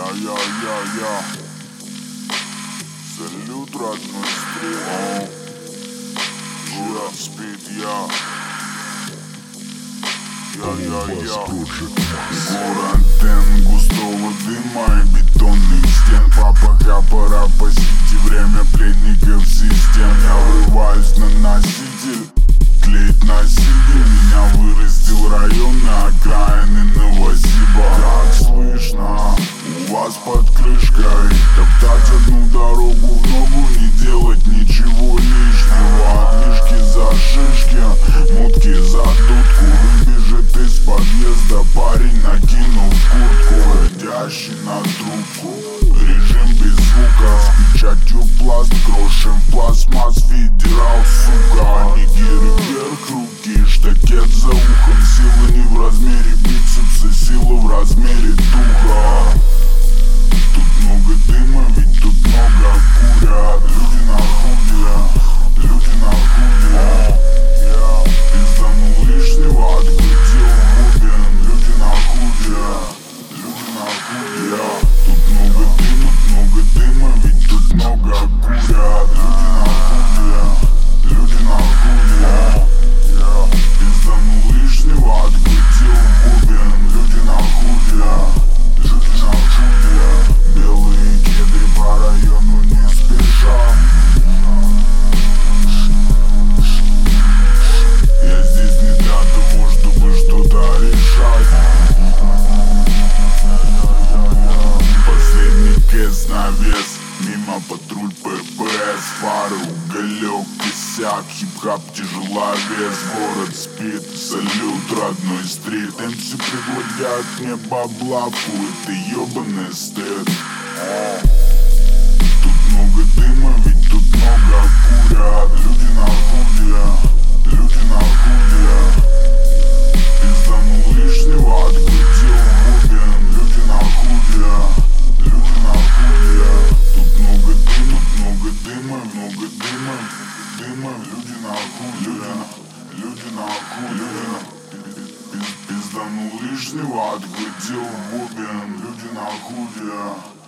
Я. Салют, родной стрим. Город спит, я. Город тен густого дыма и бетонных стен. Пока пора посетить время пленников систем. Я врываюсь на носитель, тлеет носитель. Меня вырастил район на окраины Новосиба. Как слышно, у вас под крышкой топтать одну дорогу в ногу, не делать ничего лишнего. Мишки за шишки, мутки за дудку. Выбежит из подъезда парень, накинув куртку, глядящий на трубку. Режим без звука, с печатью пласт, крошим пластмасс, федерал, сука. Нигеры вверх, руки, штакет за ухом. Сила не в размере бицепса, сила в размере духа. Тут много дыма, ведь тут много курят. Люди на худе, люди на худе. Я пизданул лишнего, отглядел бубен. Люди на худе, люди на худе. Тут много дыма, ведь тут много курят. Люди на худе. Я пизданул лишнего, отглядел бубен. Люди на худе, люди на худе. Белые кеды по району не спеша. Я здесь не для того, чтобы что-то решать. Последний кэс на вес, мимо патруль ППС. Фары, уголек, косяк, хип-хап, тяжеловес. Город спит, салют, родной стрит. МС предлагают мне баблавку, это ёбаный стыд. Тут много дыма, ведь тут много курят. Люди на худе, люди на худе. Пизданул лишнего, отглядел бубен. Люди на худе, люди на худе. Тут много дыма, много дыма. Люди на худе, люди на худе. Пизданул лишнего, отглядел бубен. Люди на худе.